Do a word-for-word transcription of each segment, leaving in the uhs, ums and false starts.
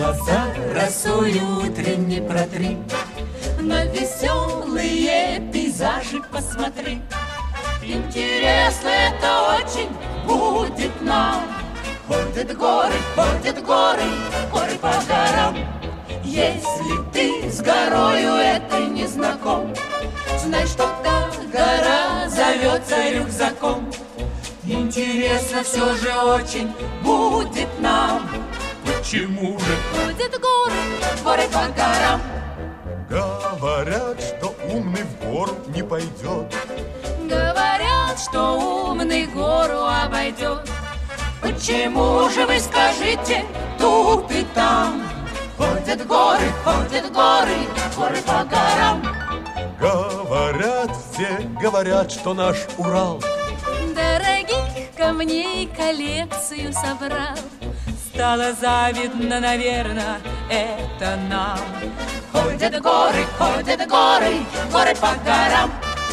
Глаза росою утренней протри, на веселые пейзажи посмотри. Интересно это очень будет нам. Ходят горы, ходят горы, горы по горам. Если ты с горою этой не знаком, знай, что та гора зовется рюкзаком. Интересно все же очень будет нам. Почему же? Ходят горы, горы по горам. Говорят, что умный в гору не пойдет. Говорят, что умный гору обойдет. Почему же вы скажите тут и там? Ходят горы, ходят горы, горы по горам. Говорят все, говорят, что наш Урал Дорогих камней коллекцию собрал. Стало завидно, наверное, это нам. Ходят горы, ходят горы, горы по горам.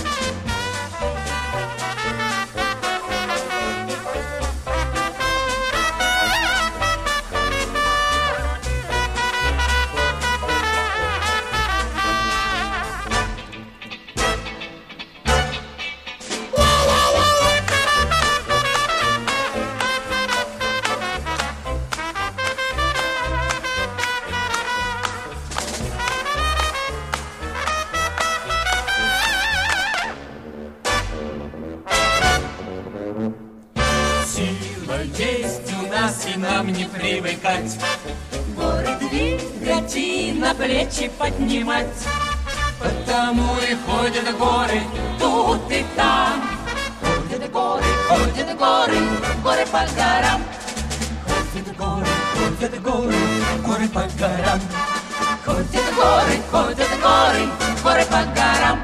Есть у нас, и нам не привыкать. Горы двигать и на плечи поднимать. Потому и ходят горы тут и там. Ходят горы, ходят горы, горы по горам. Ходят горы, ходят горы, горы по горам. Ходят горы, ходят горы, горы по горам.